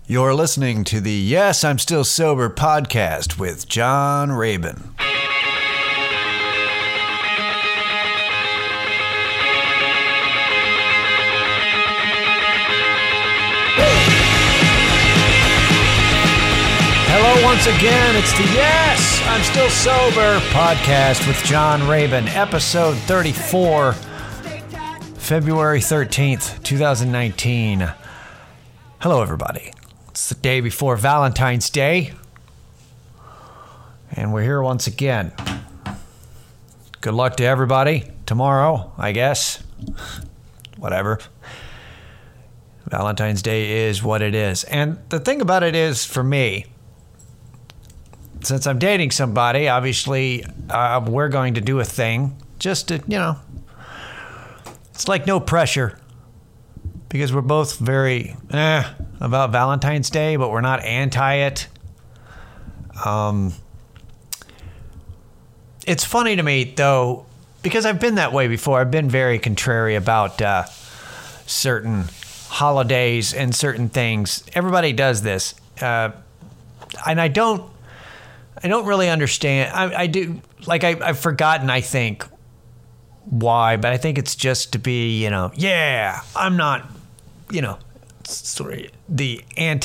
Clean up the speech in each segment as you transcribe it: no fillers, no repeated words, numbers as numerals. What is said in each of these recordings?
You're listening to the Yes, I'm Still Sober podcast with John Rabin. Hello once again, it's the Yes, I'm Still Sober podcast with John Rabin, episode 34, February 13th, 2019. Hello everybody. It's the day before Valentine's Day, and we're here once again. Good luck to everybody tomorrow, I guess. Whatever. Valentine's Day is what it is. And the thing about it is, for me, since I'm dating somebody, obviously we're going to do a thing just to, it's like no pressure. Because we're both very about Valentine's Day, but we're not anti it. It's funny to me, though, because I've been that way before. I've been very contrary about certain holidays and certain things. Everybody does this. And I don't really understand. I do, like, I've forgotten, I think, why, but I think it's just to be, I'm not, the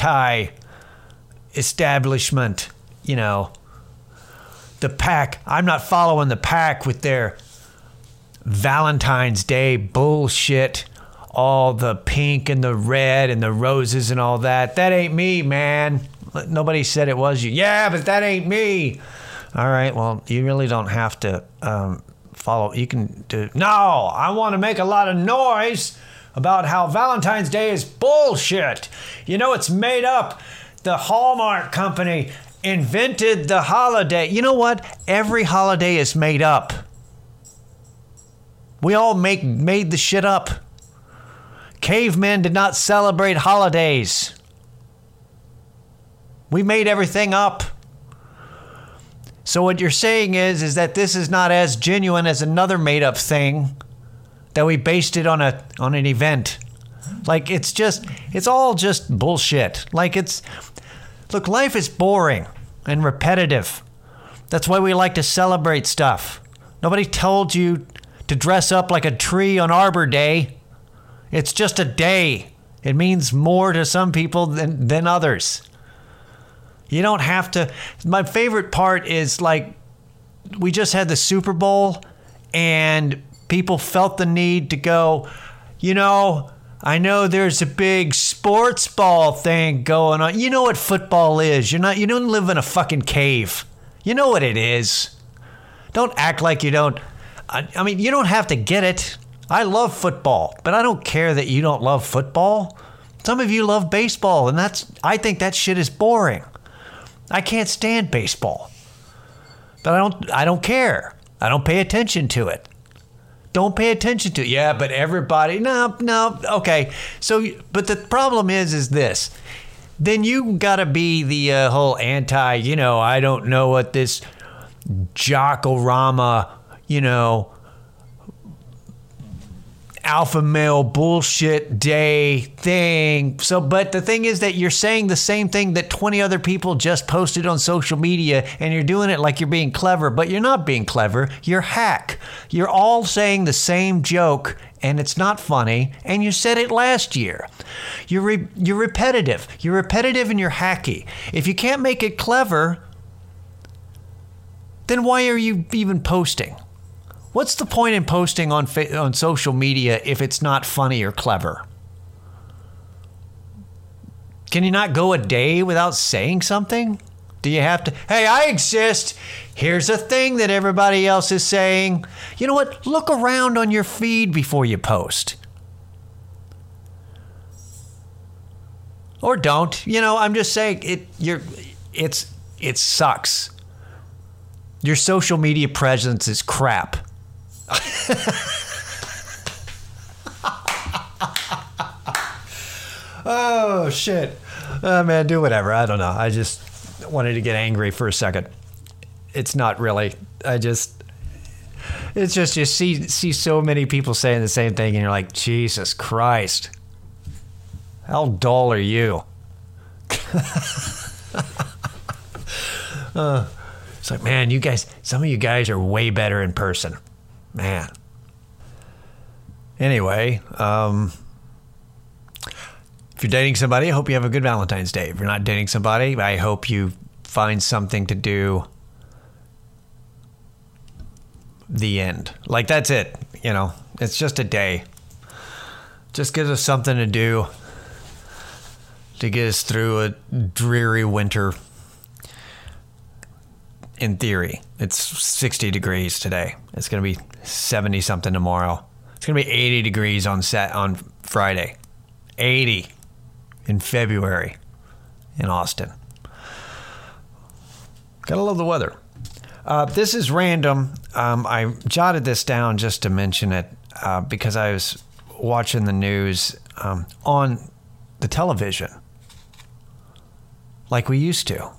anti-establishment, the pack. I'm not following the pack with their Valentine's Day bullshit, all the pink and the red and the roses and all that. That ain't me, man. Nobody said it was you. Yeah, but that ain't me. All right, well, you really don't have to follow. You can do. No, I want to make a lot of noise about how Valentine's Day is bullshit. It's made up. The Hallmark Company invented the holiday. You know what? Every holiday is made up. We all made the shit up. Cavemen did not celebrate holidays. We made everything up. So what you're saying is that this is not as genuine as another made up thing that we based it on an event. Like, it's all just bullshit. Like, look, life is boring and repetitive. That's why we like to celebrate stuff. Nobody told you to dress up like a tree on Arbor Day. It's just a day. It means more to some people than others. You don't have to. My favorite part is, like, we just had the Super Bowl and people felt the need to go, I know there's a big sports ball thing going on. You know what football is. You don't live in a fucking cave. You know what it is. Don't act like you don't. I mean, you don't have to get it. I love football, but I don't care that you don't love football. Some of you love baseball, and I think that shit is boring. I can't stand baseball. But I don't care. I don't pay attention to it. Don't pay attention to it. Yeah, but everybody, no, okay. So, but the problem is this. Then you gotta be the whole anti, I don't know what this Jock-O-Rama, alpha male bullshit day thing. So, but the thing is that you're saying the same thing that 20 other people just posted on social media, and you're doing it like you're being clever, but you're not being clever. You're hack. You're all saying the same joke, and it's not funny, and you said it last year. You're repetitive. You're repetitive and you're hacky. If you can't make it clever, then why are you even posting? What's the point in posting on social media if it's not funny or clever? Can you not go a day without saying something? Do you have to, hey, I exist. Here's a thing that everybody else is saying. You know what? Look around on your feed before you post. Or don't. I'm just saying it sucks. Your social media presence is crap. Oh, shit. Man, do whatever. I don't know. I just wanted to get angry for a second. It's not really. It's just you see so many people saying the same thing, and you're like, Jesus Christ. How dull are you? It's like, man, some of you guys are way better in person. Man. Anyway, if you're dating somebody, I hope you have a good Valentine's Day. If you're not dating somebody, I hope you find something to do. The end. Like, that's it. It's just a day. Just gives us something to do to get us through a dreary winter. In theory, it's 60 degrees today. It's going to be 70 something tomorrow. It's going to be 80 degrees on Friday. 80 in February in Austin. Gotta love the weather. This is random. I jotted this down just to mention it because I was watching the news on the television like we used to.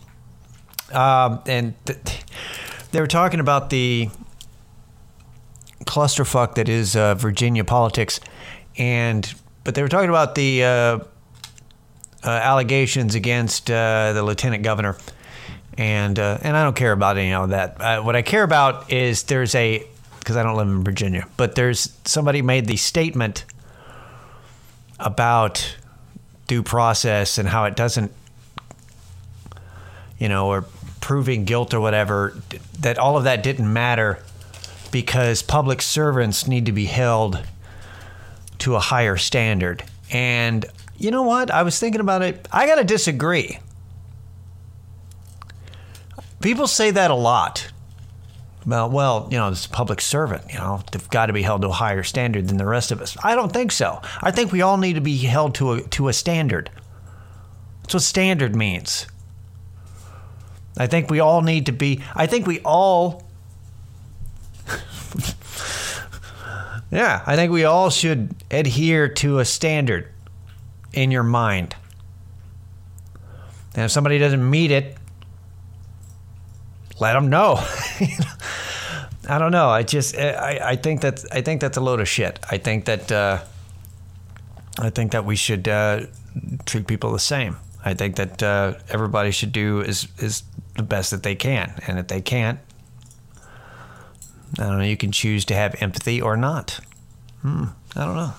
And they were talking about the clusterfuck that is Virginia politics, but they were talking about the allegations against the lieutenant governor, and I don't care about any of that. What I care about is because I don't live in Virginia, but somebody made the statement about due process and how it doesn't, or proving guilt or whatever, that all of that didn't matter because public servants need to be held to a higher standard. And you know what? I was thinking about it. I got to disagree. People say that a lot. Well, it's a public servant, they've got to be held to a higher standard than the rest of us. I don't think so. I think we all need to be held to a standard. That's what standard means. I think we all should adhere to a standard in your mind. And if somebody doesn't meet it, let them know. I don't know. I think that's a load of shit. I think that we should treat people the same. I think that everybody should do is the best that they can, and if they can't, I don't know. You can choose to have empathy or not. I don't know.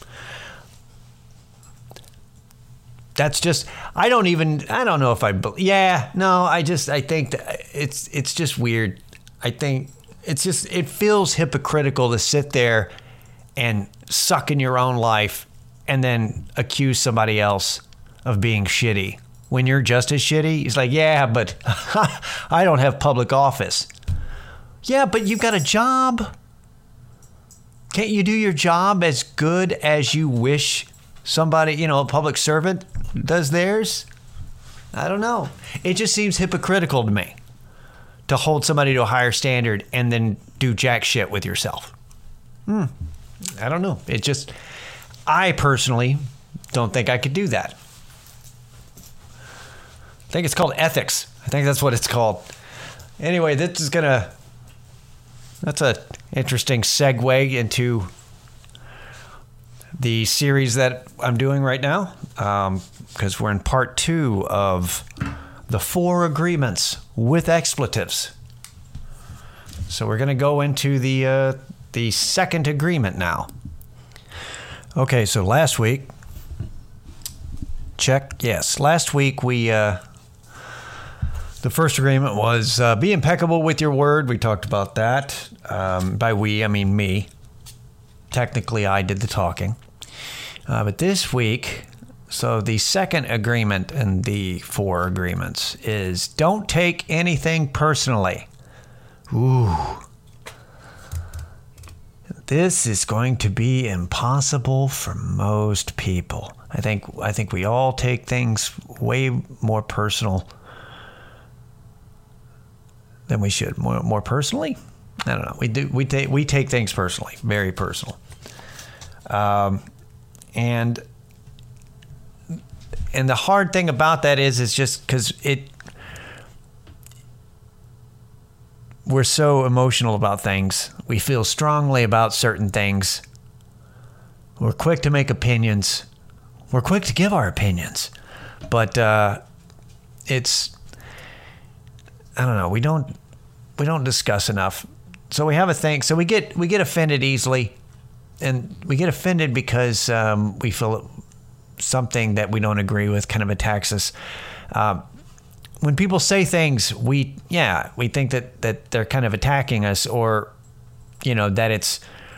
That's just. I don't know if I. I think that it's just weird. I think it feels hypocritical to sit there and suck in your own life and then accuse somebody else of being shitty when you're just as shitty. It's like, yeah, but I don't have public office. Yeah, but you've got a job. Can't you do your job as good as you wish somebody, a public servant does theirs? I don't know. It just seems hypocritical to me to hold somebody to a higher standard and then do jack shit with yourself. I don't know. I personally don't think I could do that. I think it's called ethics. I think that's what it's called. Anyway, that's an interesting segue into the series that I'm doing right now, because we're in part 2 of the 4 agreements with expletives. So we're going to go into the second agreement now. Okay, so last week, last week we the first agreement was be impeccable with your word. We talked about that. By we, I mean me. Technically, I did the talking. But this week, so the second agreement in the 4 agreements is don't take anything personally. Ooh. This is going to be impossible for most people. I think we all take things way more personal than we should. More personally? I don't know. We take things personally, very personal. And the hard thing about that is just because we're so emotional about things. We feel strongly about certain things. We're quick to make opinions. We're quick to give our opinions. But it's, I don't know. We don't discuss enough. So we have a thing. So we get offended easily, and we get offended because we feel something that we don't agree with kind of attacks us. When people say things, we think that they're kind of attacking us, or that it's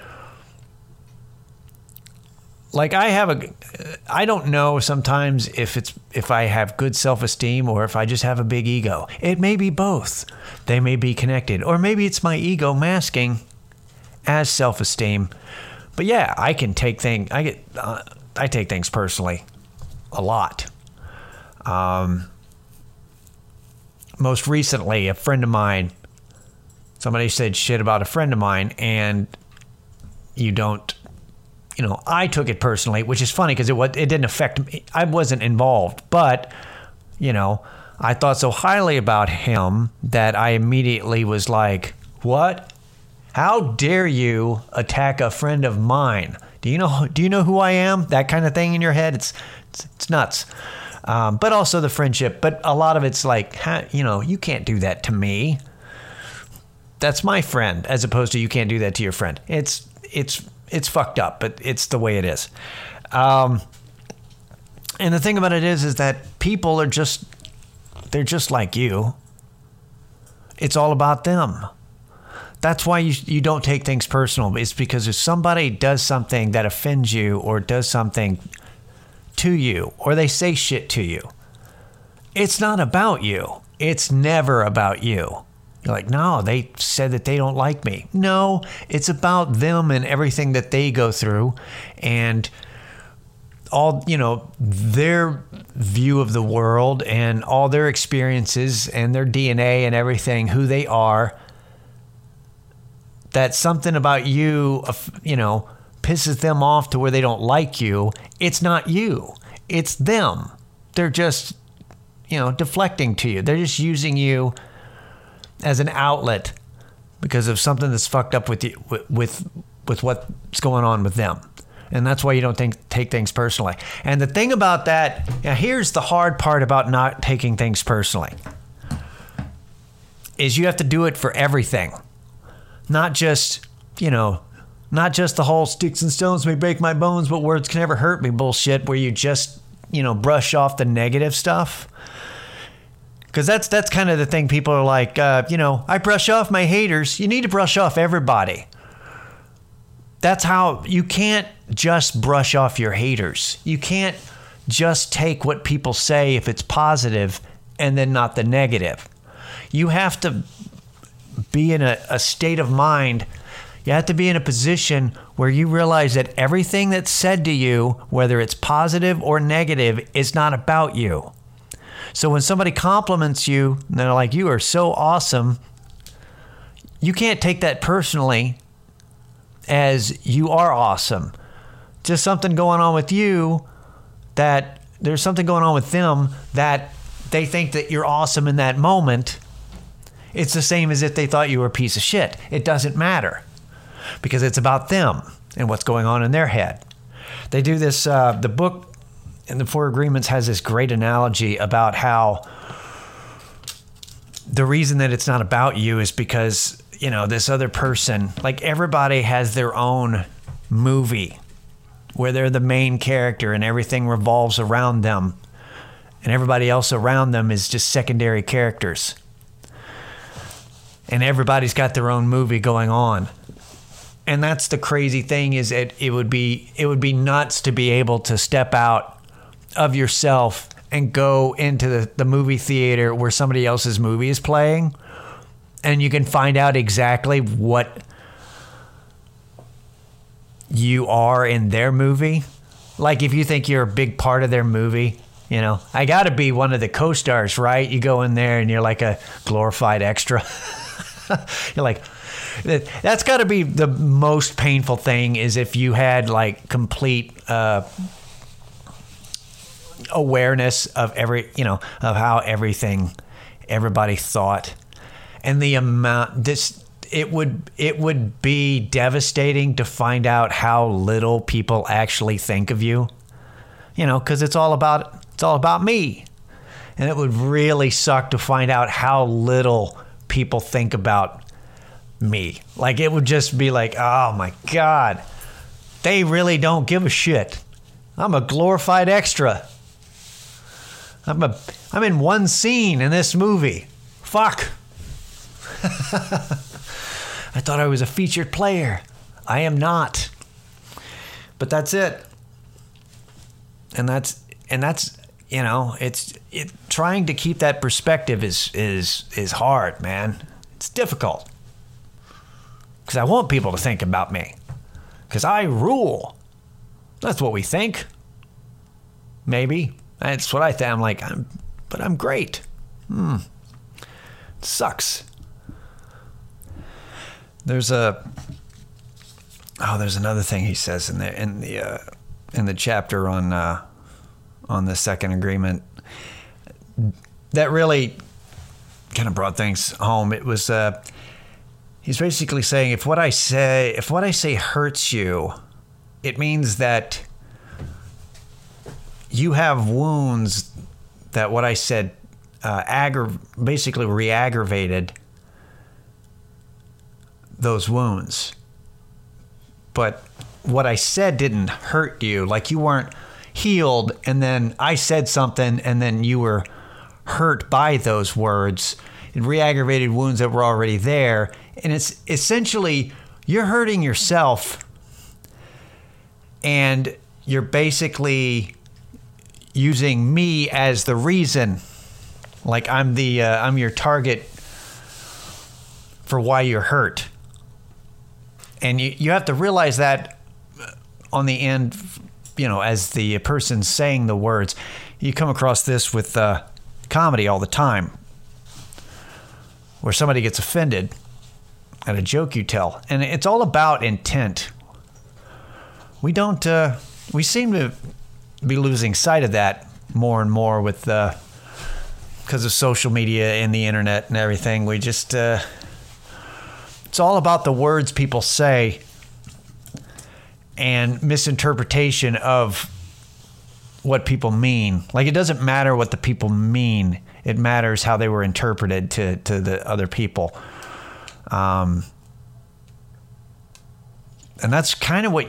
like I don't know sometimes if I have good self-esteem or if I just have a big ego. It may be both. They may be connected, or maybe it's my ego masking as self-esteem. But yeah, I can take things. I take things personally a lot. Most recently, a friend of mine, somebody said shit about a friend of mine, and I took it personally, which is funny because it didn't affect me. I wasn't involved, but, I thought so highly about him that I immediately was like, what? How dare you attack a friend of mine? Do you know who I am? That kind of thing in your head. It's nuts. But also the friendship. But a lot of it's like, you can't do that to me. That's my friend, as opposed to you can't do that to your friend. It's fucked up, but it's the way it is. And the thing about it is that people they're just like you. It's all about them. That's why you don't take things personal. It's because if somebody does something that offends you, or does something to you, or they say shit to you, it's not about you. It's never about you. You're like, no, they said that they don't like me. No, it's about them and everything that they go through, and all, their view of the world and all their experiences and their DNA and everything, who they are. That something about you, pisses them off to where they don't like you. It's not you. It's them. They're just, deflecting to you. They're just using you as an outlet because of something that's fucked up with you, with what's going on with them. And that's why you don't take things personally. And the thing about that, here's the hard part about not taking things personally, is you have to do it for everything. Not just the whole sticks and stones may break my bones, but words can never hurt me bullshit, where you just, brush off the negative stuff. Because that's kind of the thing. People are like, I brush off my haters. You need to brush off everybody. That's how you can't just brush off your haters. You can't just take what people say if it's positive and then not the negative. You have to be in a state of mind. You have to be in a position where you realize that everything that's said to you, whether it's positive or negative, is not about you. So when somebody compliments you and they're like, you are so awesome, you can't take that personally as you are awesome. Just something going on with you, that there's something going on with them that they think that you're awesome in that moment. It's the same as if they thought you were a piece of shit. It doesn't matter, because it's about them and what's going on in their head. They do this, the book in the Four Agreements has this great analogy about how the reason that it's not about you is because, this other person, like everybody has their own movie where they're the main character and everything revolves around them, and everybody else around them is just secondary characters. And everybody's got their own movie going on. And that's the crazy thing, is that it would be nuts to be able to step out of yourself and go into the movie theater where somebody else's movie is playing, and you can find out exactly what you are in their movie. Like if you think you're a big part of their movie, I got to be one of the co-stars, right? You go in there and you're like a glorified extra. You're like, that's got to be the most painful thing, is if you had like complete awareness of of how everybody thought, and the amount it would be devastating to find out how little people actually think of you, because it's all about It's all about me. And it would really suck to find out how little people think about me. Like, it would just be like, oh my God, they really don't give a shit. I'm a glorified extra. I'm in one scene in this movie. Fuck. I thought I was a featured player. I am not. But that's it. And that's you know, trying to keep that perspective is hard, man. It's difficult. Because I want people to think about me. Because I rule. That's what we think. Maybe. That's what I think. I'm like, but I'm great. It sucks. There's another thing he says in the chapter on the second agreement that really kind of brought things home. It was he's basically saying if what I say hurts you, it means that you have wounds that what I said basically re-aggravated those wounds. But what I said didn't hurt you. Like, you weren't healed and then I said something and then you were hurt by those words. It re-aggravated wounds that were already there. And it's essentially, you're hurting yourself and you're basically using me as the reason. Like, I'm your target for why you're hurt. And you have to realize that on the end, you know, as the person saying the words. You come across this with comedy all the time, where somebody gets offended at a joke you tell. And it's all about intent. We seem to be losing sight of that more and more with because of social media and the internet and everything. We just... it's all about the words people say and misinterpretation of what people mean. Like, it doesn't matter what the people mean. It matters how they were interpreted to the other people. And that's kind of what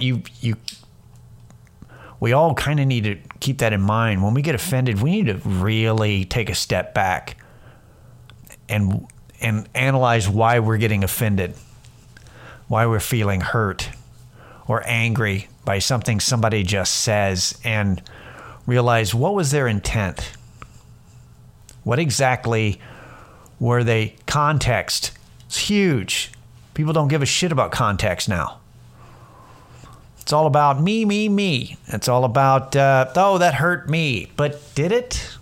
we all kind of need to keep that in mind. When we get offended, we need to really take a step back and analyze why we're getting offended, why we're feeling hurt or angry by something somebody just says, and realize what was their intent. What exactly were they? Context. It's huge. People don't give a shit about context now. It's all about me, me, me. It's all about, oh, that hurt me. But did it?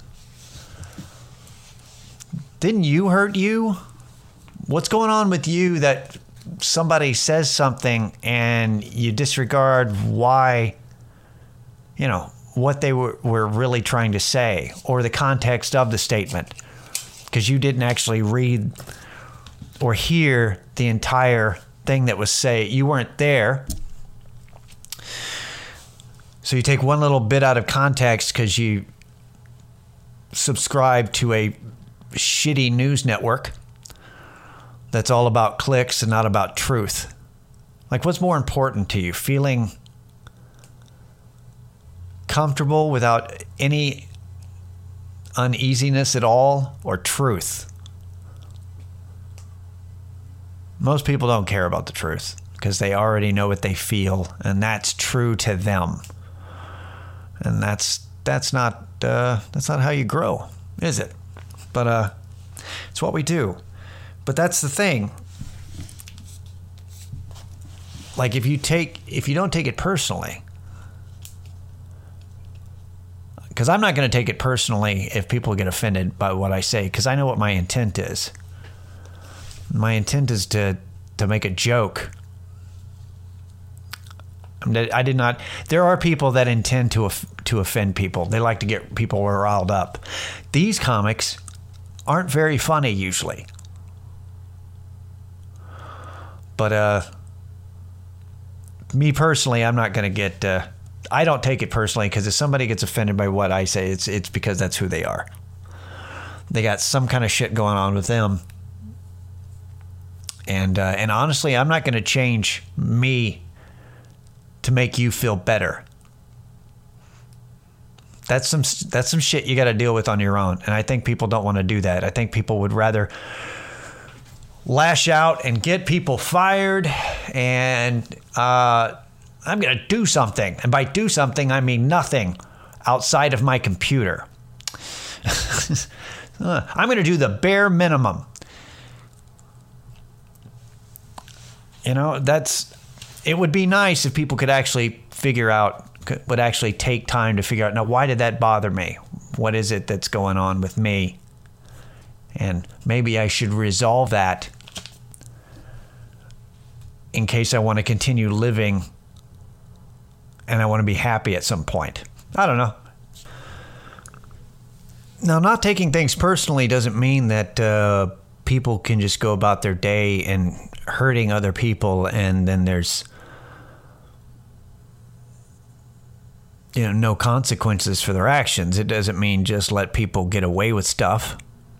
Didn't you hurt you? What's going on with you that somebody says something and you disregard why, you know, what they were really trying to say or the context of the statement, because you didn't actually read or hear the entire thing that was said. You weren't there. So you take one little bit out of context because you subscribe to a shitty news network that's all about clicks and not about truth. Like, what's more important to you? Feeling comfortable without any uneasiness at all, or truth? Most people don't care about the truth because they already know what they feel, and that's true to them. And that's not how you grow, is it? But it's what we do. But that's the thing. Like, if you don't take it personally, because I'm not going to take it personally if people get offended by what I say, because I know what my intent is. My intent is to make a joke. I did not. There are people that intend to offend people. They like to get people riled up. These comics aren't very funny usually. But me personally, I'm not going to get. I don't take it personally, because if somebody gets offended by what I say, it's because that's who they are. They got some kind of shit going on with them. And honestly, I'm not going to change me to make you feel better. That's some shit you got to deal with on your own. And I think people don't want to do that. I think people would rather lash out and get people fired. And I'm going to do something. And by do something, I mean nothing outside of my computer. I'm going to do the bare minimum. You know, it would be nice if people could actually would actually take time to figure out, now, why did that bother me? What is it that's going on with me? And maybe I should resolve that in case I want to continue living and I want to be happy at some point. I don't know. Now, not taking things personally doesn't mean that people can just go about their day and hurting other people, and then there's no consequences for their actions. It doesn't mean just let people get away with stuff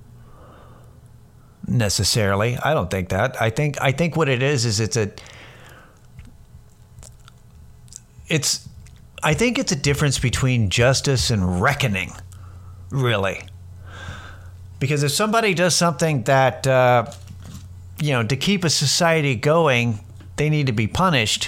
necessarily. I don't think that. I think what it is I think it's a difference between justice and reckoning, really. Because if somebody does something that, to keep a society going, they need to be punished.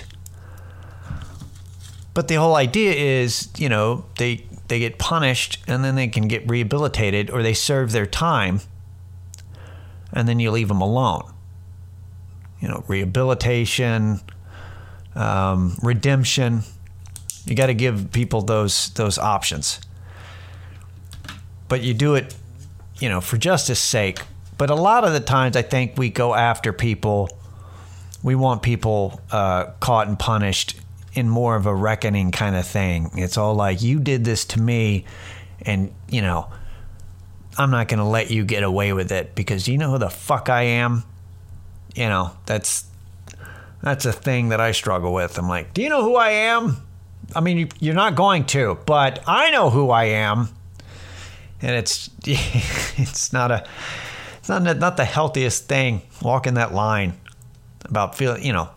But the whole idea is, they get punished and then they can get rehabilitated, or they serve their time and then you leave them alone. Rehabilitation, redemption. You got to give people those options. But you do it, for justice sake. But a lot of the times I think we go after people. We want people caught and punished in more of a reckoning kind of thing. It's all like, you did this to me, and, I'm not going to let you get away with it because you know who the fuck I am? That's a thing that I struggle with. I'm like, do you know who I am? I mean, you're not going to, but I know who I am. And it's not the healthiest thing, walking that line about feeling,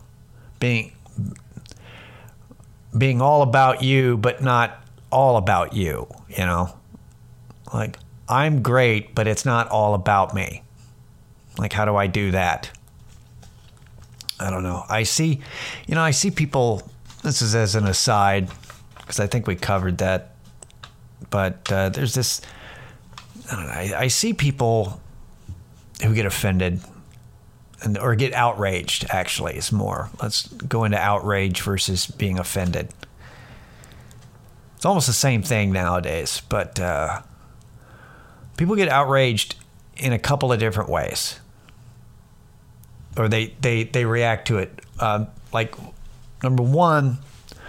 being all about you, but not all about you, like, I'm great, but it's not all about me. Like, how do I do that? I don't know. I see people, this is as an aside, because I think we covered that, but there's this, I don't know, I see people who get offended or get outraged, actually, is more. Let's go into outrage versus being offended. It's almost the same thing nowadays, but people get outraged in a couple of different ways. Or they react to it. Like, number one,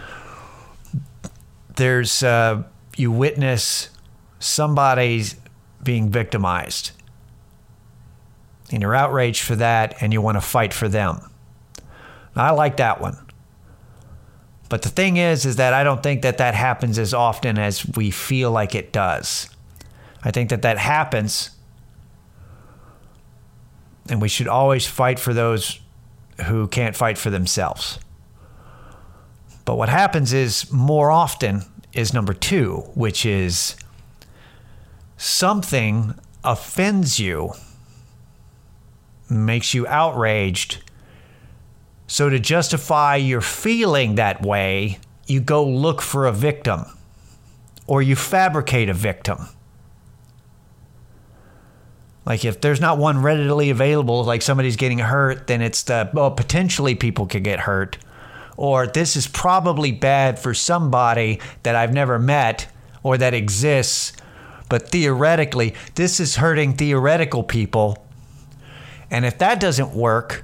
there's you witness somebody's being victimized. And you're outraged for that, and you want to fight for them. Now, I like that one. But the thing is that I don't think that happens as often as we feel like it does. I think that happens, and we should always fight for those who can't fight for themselves. But what happens is, more often, is number two, which is something offends you, makes you outraged. So to justify your feeling that way, you go look for a victim, or you fabricate a victim. Like, if there's not one readily available, like somebody's getting hurt, then it's potentially people could get hurt. Or this is probably bad for somebody that I've never met or that exists, but theoretically, this is hurting theoretical people. And if that doesn't work,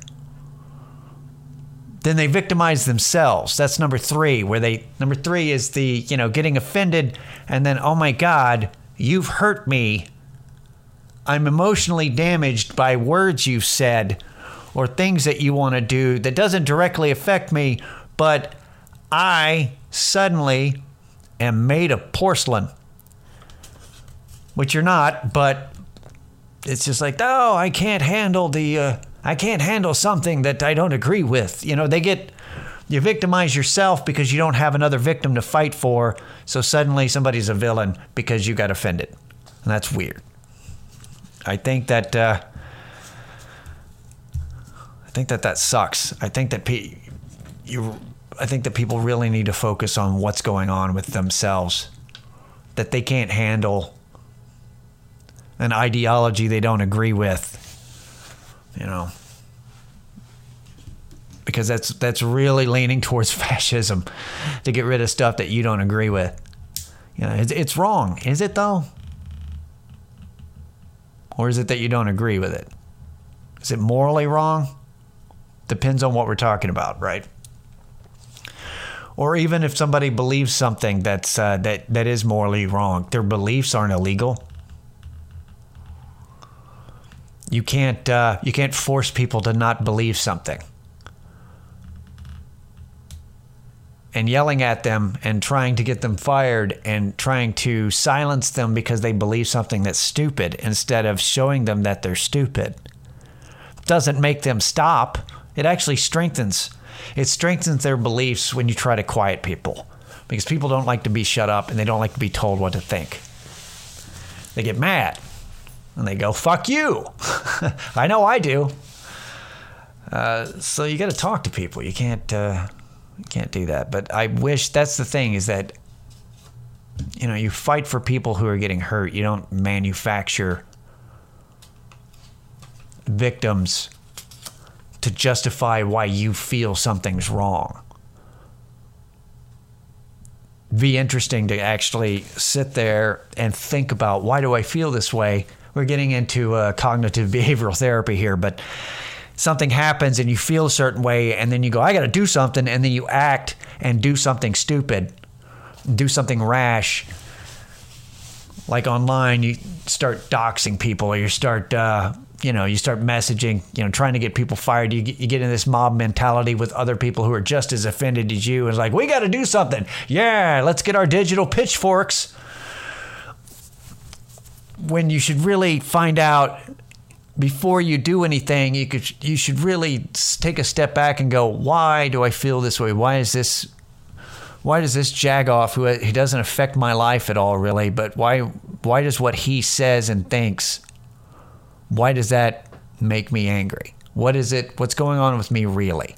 then they victimize themselves. That's number three, number three is the, getting offended and then, oh my God, you've hurt me. I'm emotionally damaged by words you've said or things that you want to do that doesn't directly affect me, but I suddenly am made of porcelain, which you're not, but it's just like, oh, I can't handle something that I don't agree with. You victimize yourself because you don't have another victim to fight for. So suddenly somebody's a villain because you got offended. And that's weird. I think that sucks. I think that people really need to focus on what's going on with themselves. That they can't handle an ideology they don't agree with. Because that's really leaning towards fascism, to get rid of stuff that you don't agree with. It's wrong. Is it though? Or is it that you don't agree with it? Is it morally wrong? Depends on what we're talking about, right? Or even if somebody believes something that's that is morally wrong, their beliefs aren't illegal. You can't force people to not believe something. And yelling at them and trying to get them fired and trying to silence them because they believe something that's stupid instead of showing them that they're stupid doesn't make them stop. It actually strengthens their beliefs when you try to quiet people, because people don't like to be shut up and they don't like to be told what to think. They get mad and they go, fuck you. I know I do. So you got to talk to people. You can't do that. But I wish, that's the thing, is that, you fight for people who are getting hurt. You don't manufacture victims to justify why you feel something's wrong. Be interesting to actually sit there and think about, why do I feel this way? We're getting into cognitive behavioral therapy here, but something happens and you feel a certain way, and then you go, I got to do something, and then you act and do something stupid, do something rash. Like online, you start doxing people, or you start, you start messaging, trying to get people fired. You get in this mob mentality with other people who are just as offended as you. It's like, we got to do something. Yeah, let's get our digital pitchforks. When you should really find out, before you do anything, you should really take a step back and go, why do I feel this way? Why does this jagoff, who doesn't affect my life at all, really, but why does what he says and thinks, why does that make me angry? What's going on with me, really?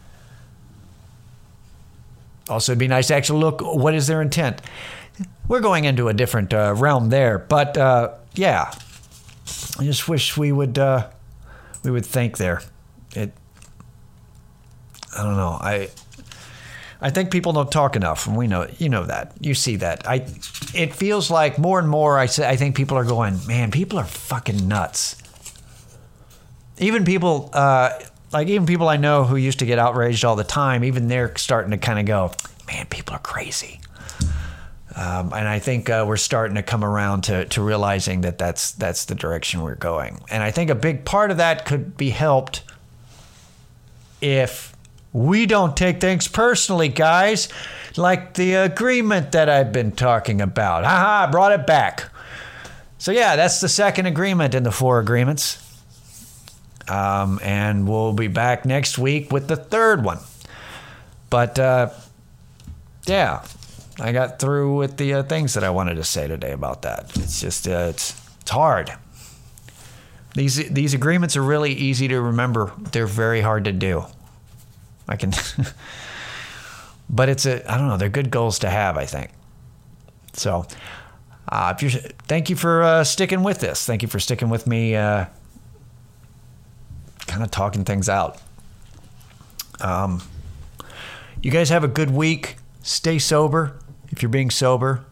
Also, it'd be nice to actually look, what is their intent? We're going into a different realm there, but yeah. I just wish we would think there. I don't know. I think people don't talk enough, and we know it. You know that. You see that. It feels like more and more I think people are going, man, people are fucking nuts. Even people I know who used to get outraged all the time, even they're starting to kind of go, man, people are crazy. And I think we're starting to come around to realizing that that's the direction we're going. And I think a big part of that could be helped if we don't take things personally, guys, like the agreement that I've been talking about. Haha, I brought it back. So yeah, that's the second agreement in the 4 agreements. And we'll be back next week with the third one. But yeah. I got through with the things that I wanted to say today about that. It's just, it's hard. These agreements are really easy to remember. They're very hard to do. But I don't know, they're good goals to have, I think. So, thank you for sticking with this. Thank you for sticking with me, kind of talking things out. You guys have a good week. Stay sober. If you're being sober,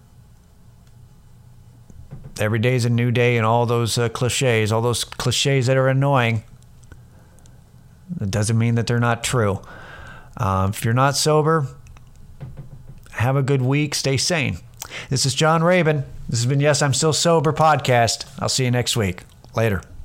every day is a new day, and all those cliches that are annoying, it doesn't mean that they're not true. If you're not sober, have a good week. Stay sane. This is John Rabin. This has been Yes, I'm Still Sober podcast. I'll see you next week. Later.